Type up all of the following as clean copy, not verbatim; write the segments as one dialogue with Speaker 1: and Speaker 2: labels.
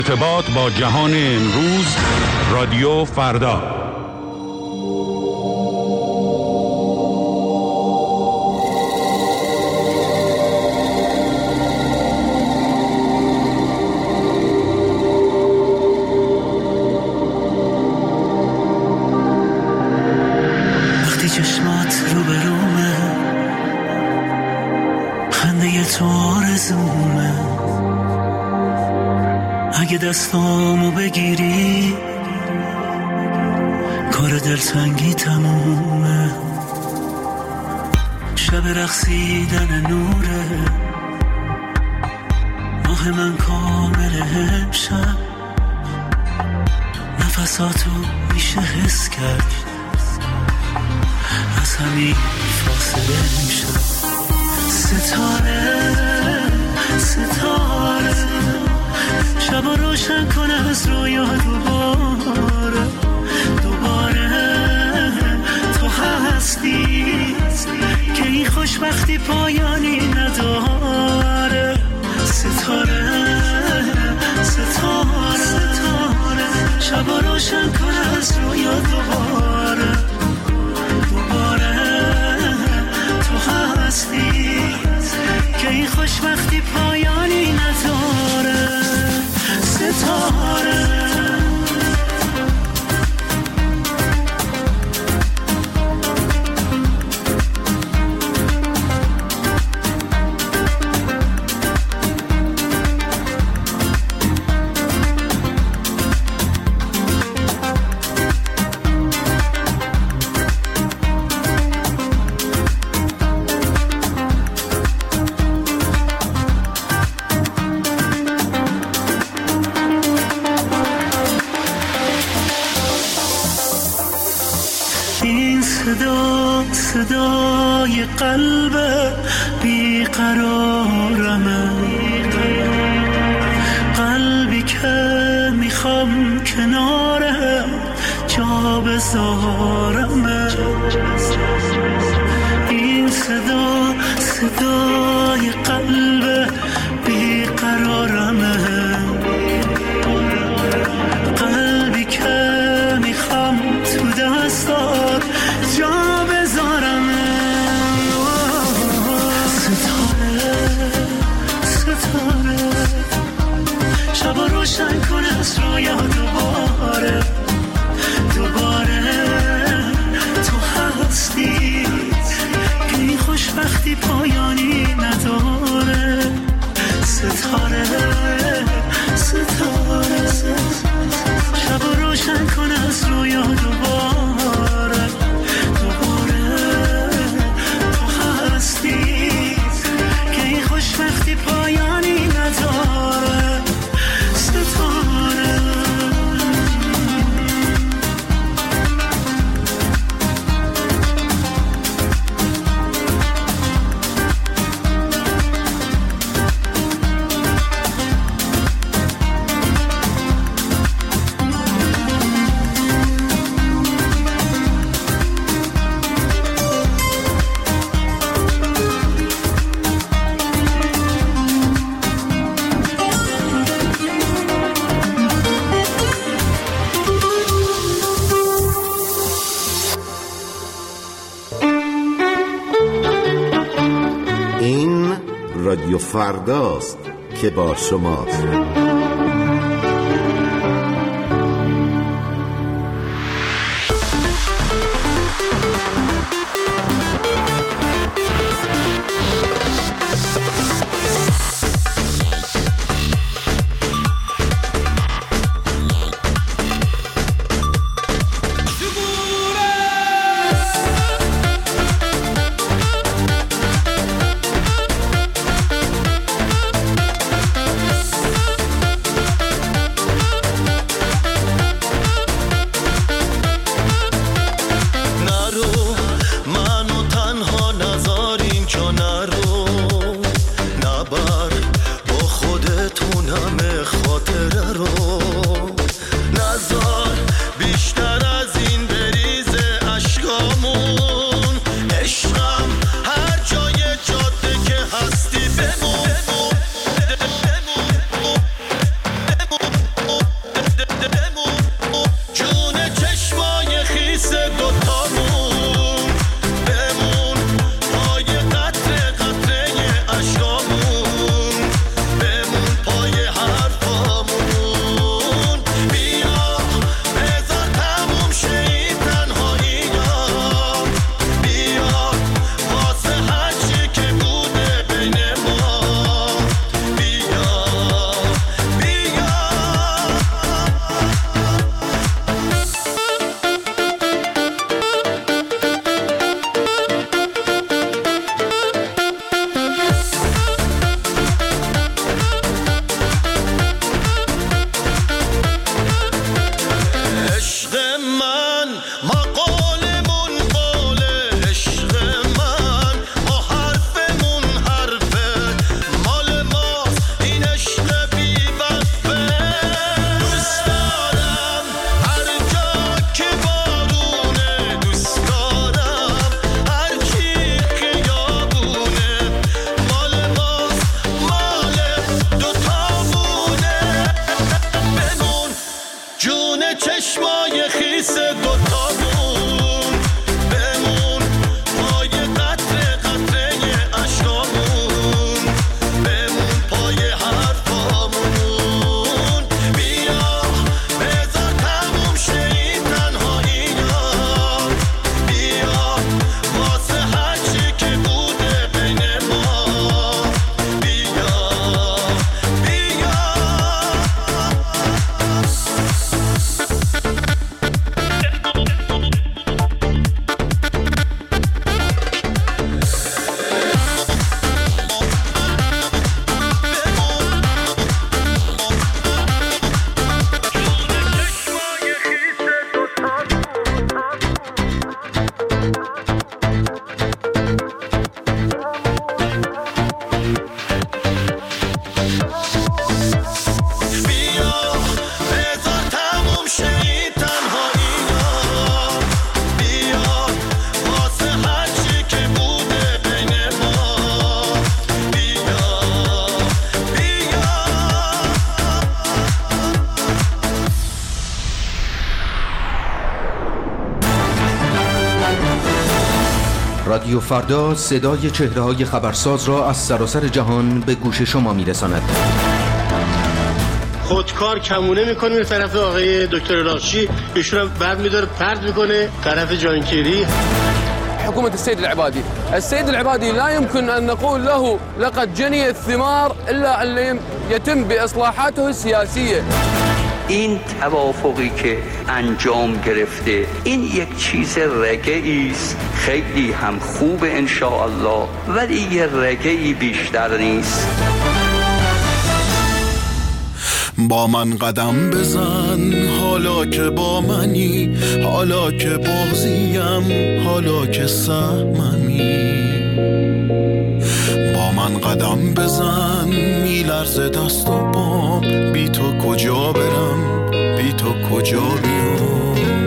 Speaker 1: ارتباط با جهان امروز، رادیو فردا.
Speaker 2: وقتی چشمات رو به رومه، خنده تو آرزومه، اگه دستامو بگیری کار دلتنگی تمومه. شب رقصیدن نوره، ماه من کامل امشب، نفساتو میشه حس کرد، از همین فاصله میشه. ستاره ستاره شب روشن کن از رویا، دوباره تو هستی که این خوشبختی پایانی نداره. ستاره شب روشن کن از رویا، دوباره تو هستی که این خوشبختی پایانی نداره. ستاره صدای قلب بیقرارمه، قلبی که میخوام کناره جا بذارمه. این صدای قلب بیقرارمه، قلبی که میخوام تو دستات جا شب روشن کن از رویا، دوباره تو هستی که این خوشبختی پایانی نداره. ستاره شب روشن کن از رویا، دوباره تو هستی که این خوشبختی پایانی نداره.
Speaker 3: رادیو فرداست که با شماست.
Speaker 4: رادیو فردا صدای چهره‌های خبرساز را از سراسر جهان به گوش شما می‌رساند.
Speaker 5: خودکار کمونه میکنه به طرف آقای دکتر راشی، ایشون هم بعد میداره پرت میکنه طرف جانکیری.
Speaker 6: حكومة السيد العبادي لا يمكن أن نقول له لقد جني الثمار إلا أن يتم بإصلاحاته السياسية.
Speaker 7: این توافقی که انجام گرفته این یک چیز رگه‌ای است، خیلی هم خوب ان شاء الله، ولی یه رگه‌ای بیشتر نیست.
Speaker 8: با من قدم بزن حالا که با منی، حالا که بازیم، حالا که سهممی. با من قدم بزن میلرزه دست و پام، بی تو کجا برم، بی تو کجا بیام.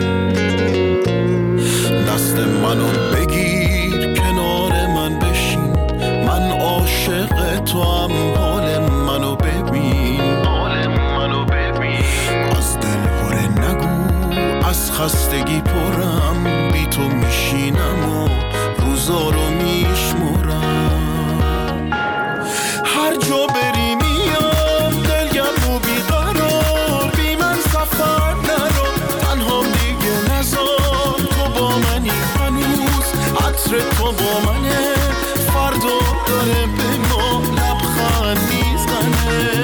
Speaker 8: دست منو بگیر کنار من بشین، من عاشق تو هم، حال منو ببین، از دل هره نگو، از خستگی پرم، بی تو میشینم و روزا رو میشمرم. هر جا بری میام دلگرم و بیقرار، بی من سفر نرو، تنها دیگه نزار. تو با منی هنوز، عطر تو با منه، فردا داره به ما لبخند میزنه.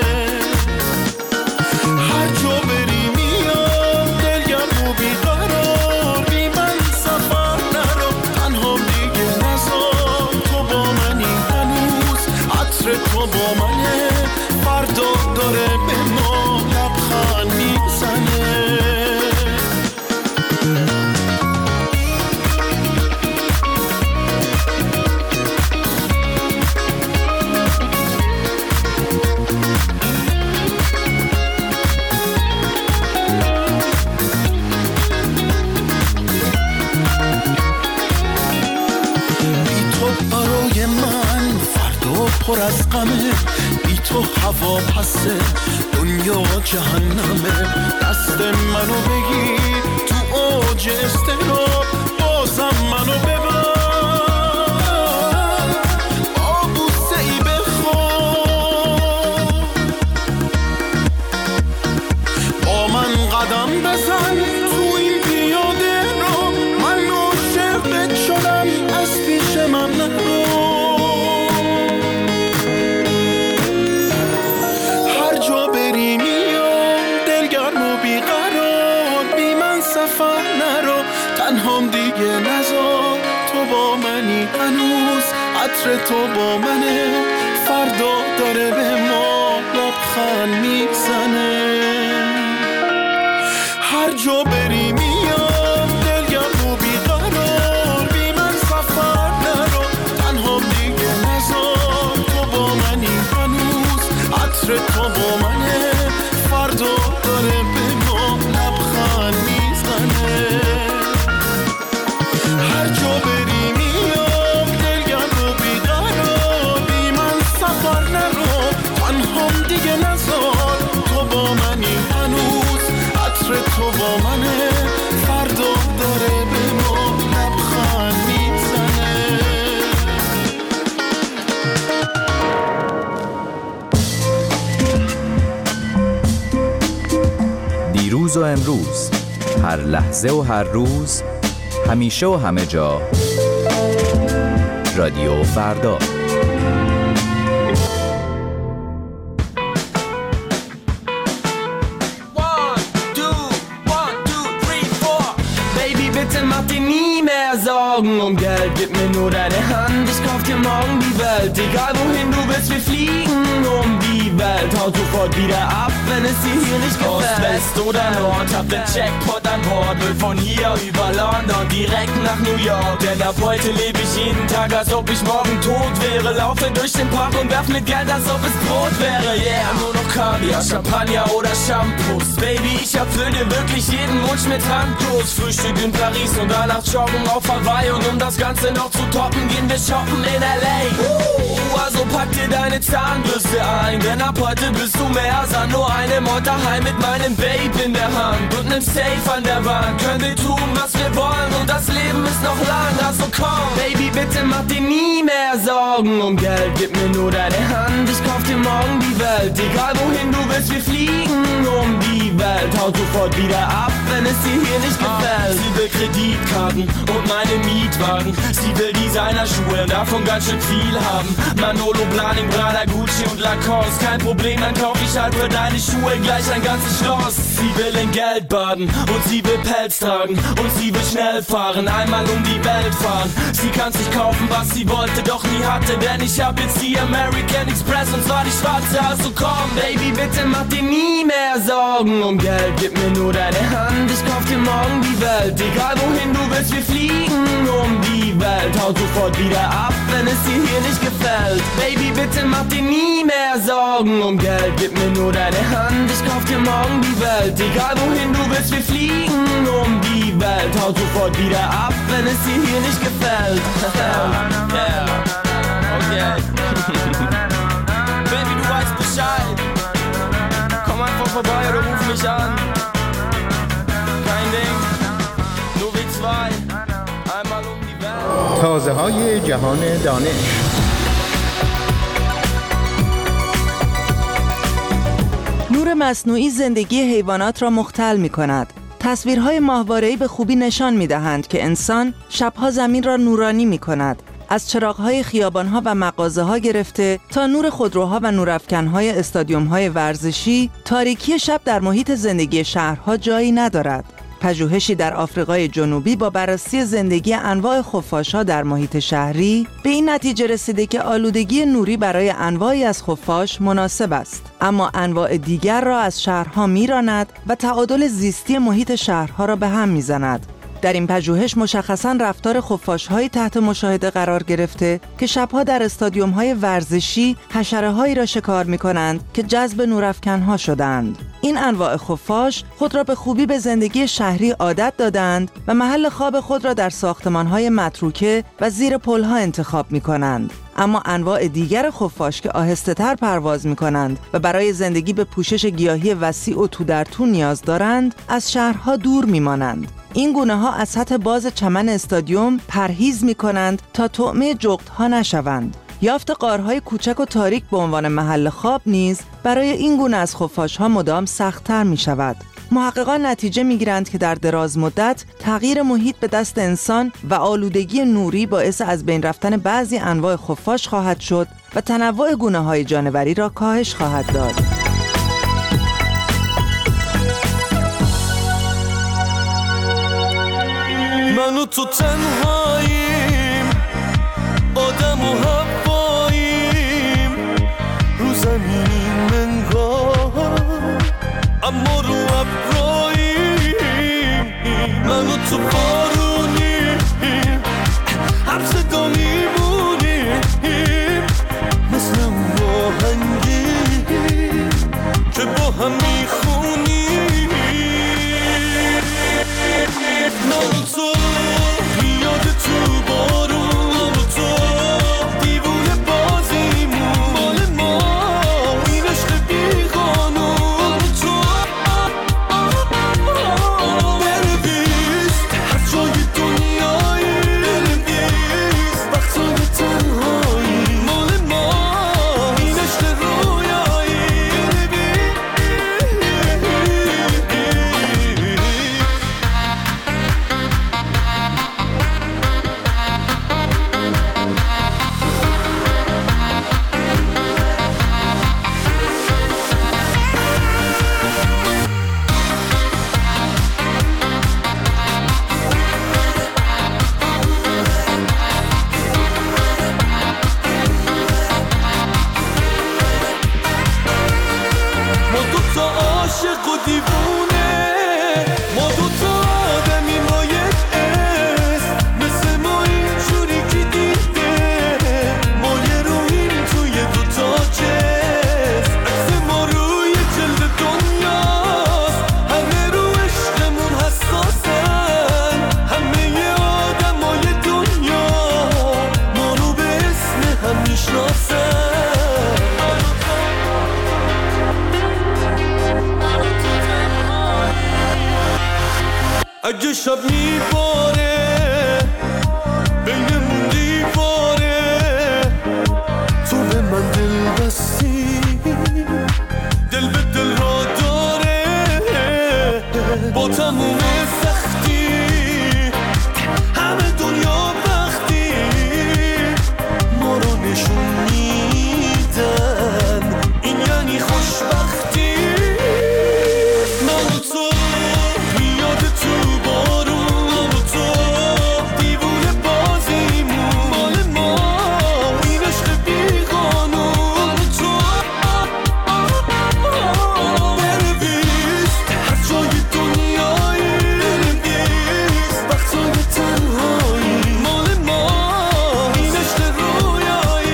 Speaker 8: هر جا بری میام دلگرم و بیقرار، بی من سفر نرو، تنها دیگه نزار. تو با منی هنوز، عطر تو با منه، فردا داره به ما لبخند میزنه. پر از غمه، بی تو هوا پسه، دنیا جهنمه. دست منو بگیر تو اوج استراب، بازم منو ببر، با بوسه ای بخواب. با من قدم بزن تو این پیاده رو، من عاشقت شدم، از پیش من نرو. تنهام دیگه نزار، تو با منی هنوز، عطر تو با منه، فردا داره به ما لبخند میزنه. هر جا بری میام دلگرم و بیقرار، بی من سفر نرو، تنهام دیگه نزار. تو با منی هنوز، عطر تو با منه، فردا داره به ما لبخند میزنه. هر جا بری میام دلگرم و بیقرار، بی من سفر نرو، تنهام دیگه نزار. تو با منی هنوز، عطر تو با منه، فردا داره به ما لبخند میزنه.
Speaker 9: دیروز و امروز، هر لحظه و هر روز، همیشه و همه جا، رادیو فردا.
Speaker 10: Sorgen um Geld, gib mir nur deine Hand, ich kauf dir morgen die Welt. Egal wohin du willst, wir fliegen um die Welt. Haut sofort wieder ab, wenn es dir hier nicht gefällt. Ost, West oder Nord, hab den Jackpot an Bord. Will von hier über London direkt nach New York. Denn ab heute lebe ich jeden Tag, als ob ich morgen tot wäre. Laufe durch den Park und werf mit Geld, als ob es Brot wäre. Yeah, nur noch Kaviar, Champagner oder Shampoos. Baby, ich erfüll dir wirklich jeden Wunsch mit Handkuss. Frühstück in Paris und danach joggen auf Hawaii. Und um das Ganze noch zu toppen, gehen wir shoppen in L.A. Also pack dir deine Zahnbürste ein, denn ab heute bist du mehr als an nur einem Ort daheim mit meinem Babe in der Hand und nem Safe an der Wand. Können wir tun, was wir wollen und das Leben ist noch lang, also komm. Baby, bitte mach dir nie mehr Sorgen um Geld, gib mir nur deine Hand, ich kauf dir morgen die Welt. Egal wohin du willst, wir fliegen um die Welt. Haut sofort wieder ab, wenn es dir hier nicht gefällt. Sie will Kreditkarten und meine Mietwagen. Sie will Designerschuhe, davon ganz schön viel haben. Manolo, Blahnik, Prada, Gucci und Lacoste. Kein Problem, dann kauf ich halt für deine Schuhe gleich ein ganzes Schloss. Sie will in Geld baden und sie will Pelz tragen und sie will schnell fahren, einmal um die Welt fahren. Sie kann sich kaufen, was sie wollte, doch nie hatte, denn ich hab jetzt die American Express und zwar die schwarze. Also komm, Baby, bitte mach dir nie mehr Sorgen um Geld, gib mir nur deine Hand, ich kauf dir morgen die Welt. Egal wohin du willst, wir fliegen um die Welt. Haut sofort wieder ab, wenn es dir hier nicht gefällt. Baby, bitte mach dir nie mehr Sorgen um Geld, gib mir nur deine Hand, ich kauf dir morgen die Welt. Egal wohin du willst, wir fliegen um die Welt. Haut sofort wieder ab, wenn es dir hier nicht gefällt. Okay. Baby, du weißt Bescheid. Komm einfach vorbei oder ruf mich an. Kein Ding, nur wir zwei. Einmal um die Welt.
Speaker 11: تازه‌های جهان دانش.
Speaker 12: نور مصنوعی زندگی حیوانات را مختل می کند. تصویرهای ماهواره‌ای به خوبی نشان می دهند که انسان شبها زمین را نورانی می کند. از چراغ‌های خیابان‌ها و مغازه‌ها گرفته تا نور خودروها و نورافکن‌های استادیوم‌های ورزشی، تاریکی شب در محیط زندگی شهرها جایی ندارد. پژوهشی در آفریقای جنوبی با بررسی زندگی انواع خفاش‌ها در محیط شهری به این نتیجه رسیده که آلودگی نوری برای انواعی از خفاش مناسب است، اما انواع دیگر را از شهرها می‌راند و تعادل زیستی محیط شهرها را به هم می‌زند. در این پژوهش مشخصاً رفتار خفاش‌هایی تحت مشاهده قرار گرفته که شبها در استادیوم‌های ورزشی حشره‌هایی را شکار می‌کنند که جذب نورافکن‌ها شدند. این انواع خفاش خود را به خوبی به زندگی شهری عادت دادند و محل خواب خود را در ساختمان‌های متروکه و زیر پل‌ها انتخاب می‌کنند. اما انواع دیگر خفاش که آهسته‌تر پرواز می‌کنند و برای زندگی به پوشش گیاهی وسیع و تو در تو نیاز دارند، از شهرها دور می‌مانند. این گونه‌ها از سطح باز چمن استادیوم پرهیز می‌کنند تا طعمه جغدها نشوند. یافت غارهای کوچک و تاریک به عنوان محل خواب نیز برای این گونه از خفاش‌ها مدام سخت‌تر می‌شود. محققان نتیجه می‌گیرند که در دراز مدت تغییر محیط به دست انسان و آلودگی نوری باعث از بین رفتن بعضی انواع خفاش خواهد شد و تنوع گونه‌های جانوری را کاهش خواهد داد.
Speaker 8: من و تو تنهاییم، آدم و هواییم، رو زمینیم انگار اما رو ابراییم. من و تو بارونیم، هر صدا میمونیم، مثل اون آهنگیم که با هم میخونیم. من و تو یاد تو بارون، من و تو دیوونه بازیمون، مال ما این عشق بیقانون. من و تو بنویس هر جای اگه شب میباره بینمون دیواره، تو به من دل بستی، دل به دل را داره، با تموم سختی همه دنیا بختی ما رو نشون میدن، این یعنی خوشبختی. من و تو میاد تو بارون، من و تو دیوونه بازیمون، مال ما این عشق بیقانون. من و تو بنویس هر جای دنیایی، بنویس وقتای تنهایی، مال ما این عشق رویایی.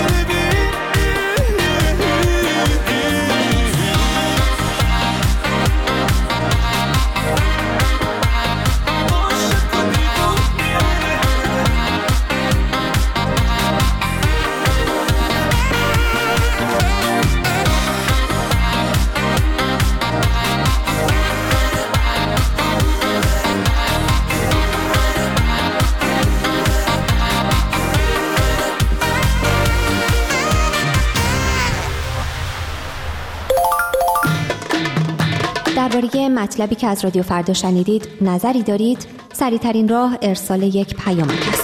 Speaker 13: درباره مطلبی که از رادیو فردا شنیدید نظری دارید؟ سریع‌ترین راه ارسال یک پیامک است.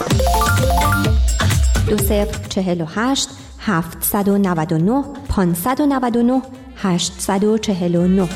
Speaker 13: 2048 799 599 849.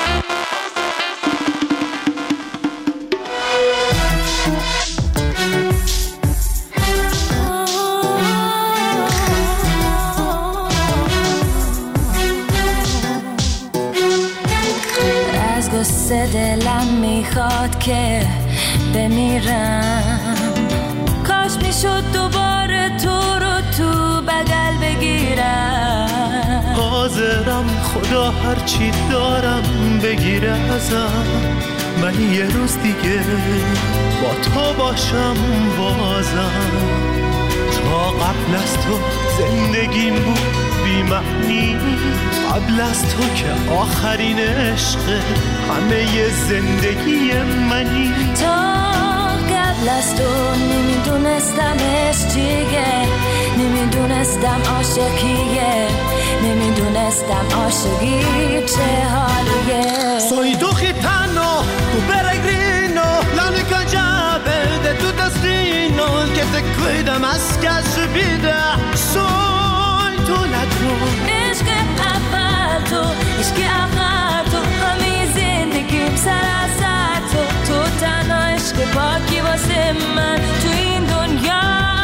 Speaker 14: از قصه دلم میخواد که بمیرم، کاش میشد دوباره تو رو تو بغل بگیرم.
Speaker 8: حاضرم خدا هرچی دارم بگیره ازم، من یه روز دیگه با تو باشم بازم. تا قبل از تو زندگیم بود بی معنی، قبل از تو که آخرین عشق همه زندگی منی.
Speaker 14: تا قبل از تو نمیدونستم عشق چیه، نمیدونستم عاشقیه، نمیدونستم عاشقی چه حالیه.
Speaker 8: Soy tu gitano, tu peregrino, la única llave de tu destino, el que te cuida más que a su vida. Soy tu ladrón.
Speaker 14: عشق اول تو، عشق آخر تو، همه زندگیم سراسر تو، تو تنها عشق پاکی واسه من تو این دنیا.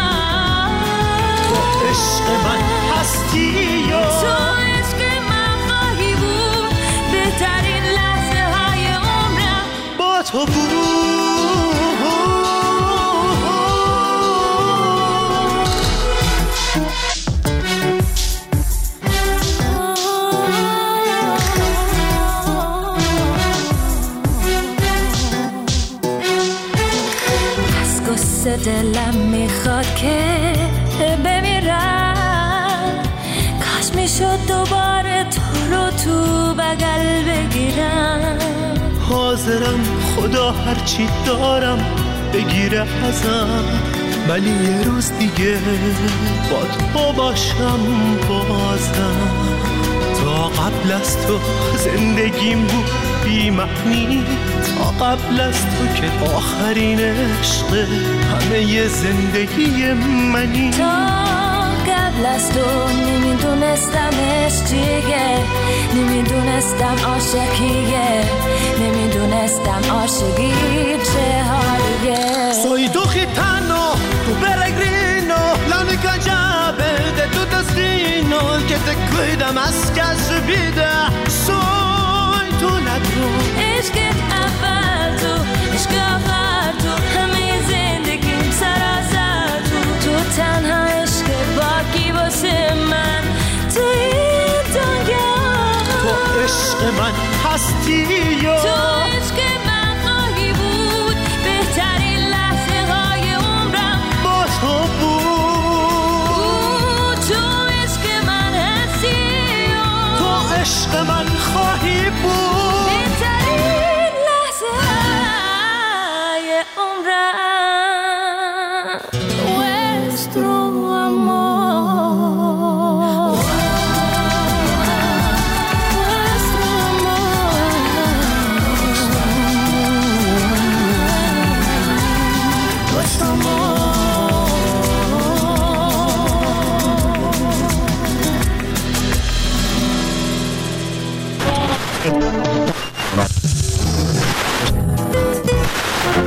Speaker 8: تو عشق من هستی یا
Speaker 14: تو عشق من خواهی بود، بهترین لحظه های عمرم
Speaker 8: با تو بود.
Speaker 14: دلم میخواد که بمیرم، کاش میشد دوباره تو رو تو بغل بگیرم.
Speaker 8: حاضرم خدا هرچی دارم بگیره ازم، ولی یه روز دیگه با تو باشم بازم. تا قبل از تو زندگیم بود بی معنی، تا قبل از تو که آخرین عشق همه زندگی منی.
Speaker 14: تا قبل از تو نمیدونستم عشق چیه، نمیدونستم عاشقیه، نمیدونستم عاشقی چه حالیه.
Speaker 8: Soy tu gitano, tu peregrino, la única llave de tu destino, el que te cuida más que a su vida. Soy tu ladrón.
Speaker 14: عشق اول تو، عشق آخر تو، همه زندگیم سراسر تو، تو تنها عشق باقی واسه من تو این دنیا.
Speaker 8: تو عشق من هستی یا
Speaker 14: تو عشق من خواهی بود، بهترین لحظه های عمرم
Speaker 8: با تو بود.
Speaker 14: تو عشق من هستی یا
Speaker 8: تو عشق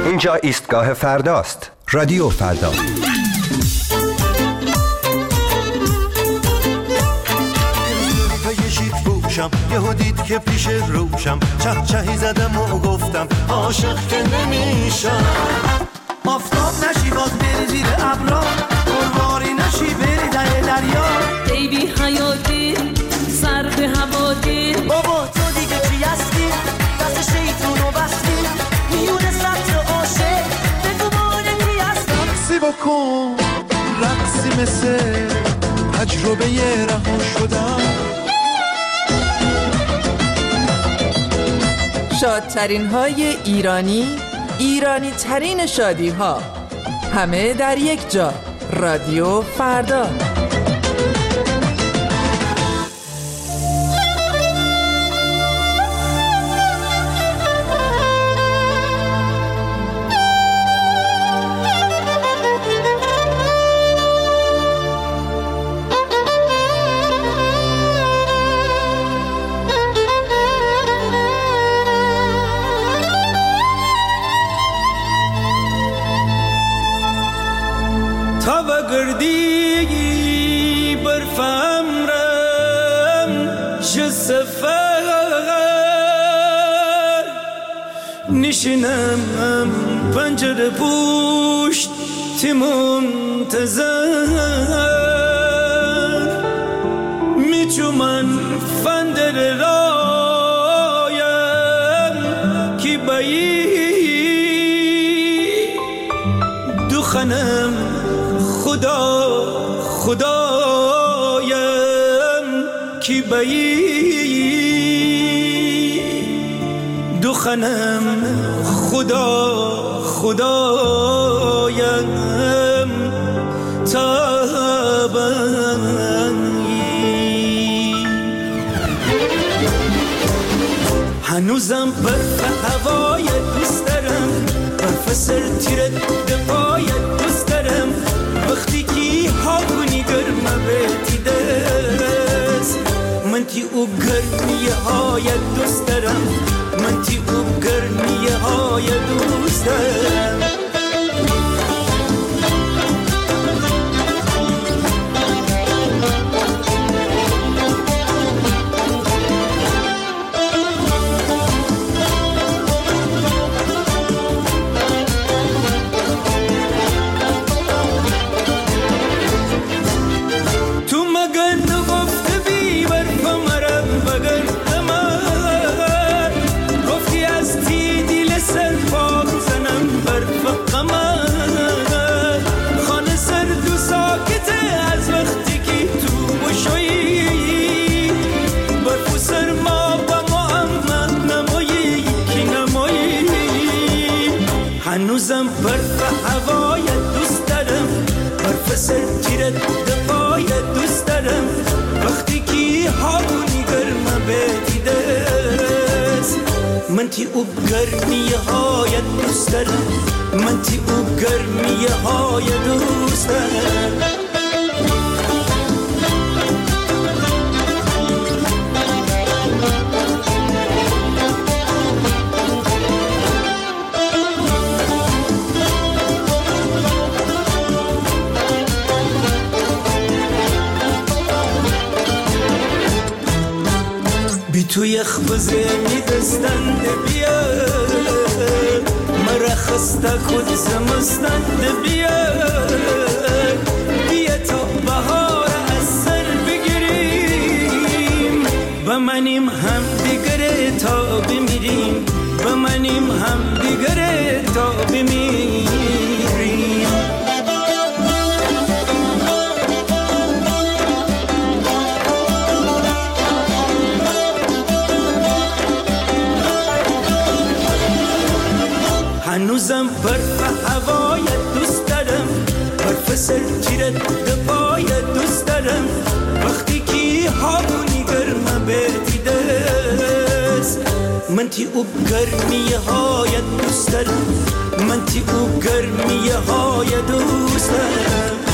Speaker 15: اینجا ایستگاه فرداست. رادیو فردا.
Speaker 8: یهو دید که پیش روشم چهی زدم و گفتم عاشق که نمیشم. آفتاب نشی باز بری زیر ابرا، قرواری نشی بری در دریا.
Speaker 14: ای بی حیاتی سر به هواتی،
Speaker 2: بابا تو دیگه چی هستی؟ دست شیطونو بستی میونه سطر عاشق، بگو مانه کی هستی؟
Speaker 8: رقصی بکن رقصی مثل تجربه رها شدم.
Speaker 12: شادترین های ایرانی ترین شادی ها، همه در یک جا. رادیو فردا.
Speaker 10: نشینم پنجره پوشت تی منتظر، میچومن فندر رایم کی بایی دخنم خدایم کی بایی دخنم خدایم تابایی. هنوزم برف هوای دوست دارم، برف سر تیرت دفای دوست دارم. وقتی کی هاونی گرمه بیتی دست، من تی او گرمی های دوست دارم، من تی او گرمی های دوست دارم. هنوزم برف هوای دوست دارم، برف سر تیرت دفای دوست دارم. وقتی کی هاونی گرمه بیتی دست، من تی او گرمی های دوست دارم، من تی او گرمی های دوست دارم. تو یخ بزنی دستند بیاد، مرا خسته کد زمستند بیاد. بیا تا بهار از سر بگیریم، بمانیم هم دیگره تا بمیریم، بمانیم هم دیگره تا بمیریم. هنوزم برف هوای دوست دارم، برف سر تیرت دفای دوست دارم. وقتی کی هاونی گرمه بیتی دست، من تی او گرمی های دوست دارم، من تی او گرمی های دوست دارم.